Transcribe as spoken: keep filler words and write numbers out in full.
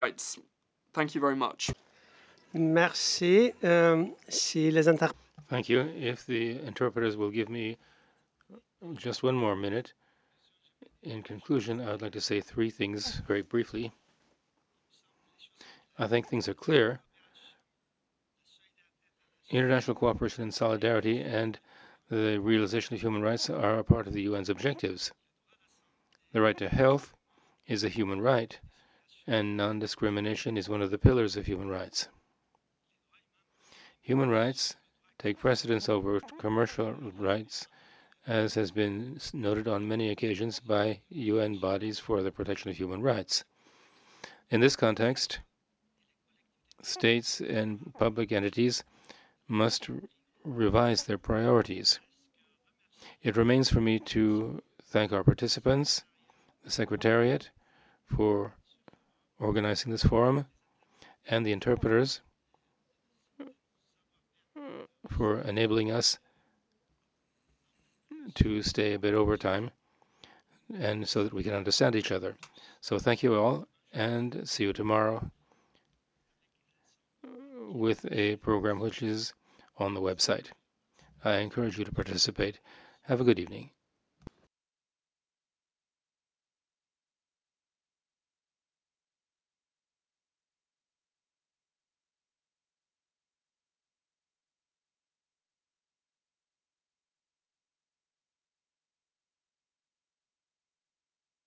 rights. Thank you very much. Merci. Um, si les inter- Thank you. If the interpreters will give me just one more minute, in conclusion, I would like to say three things very briefly. I think things are clear. International cooperation and solidarity and the realization of human rights are a part of the U N's objectives. The right to health is a human right, and non-discrimination is one of the pillars of human rights. Human rights take precedence over commercial rights, as has been noted on many occasions by U N bodies for the protection of human rights. In this context, states and public entities must revise their priorities. It remains for me to thank our participants, the Secretariat, for organizing this forum, and the interpreters for enabling us to stay a bit over time and so that we can understand each other. So thank you all, and see you tomorrow with a program which is on the website. I encourage you to participate. Have a good evening.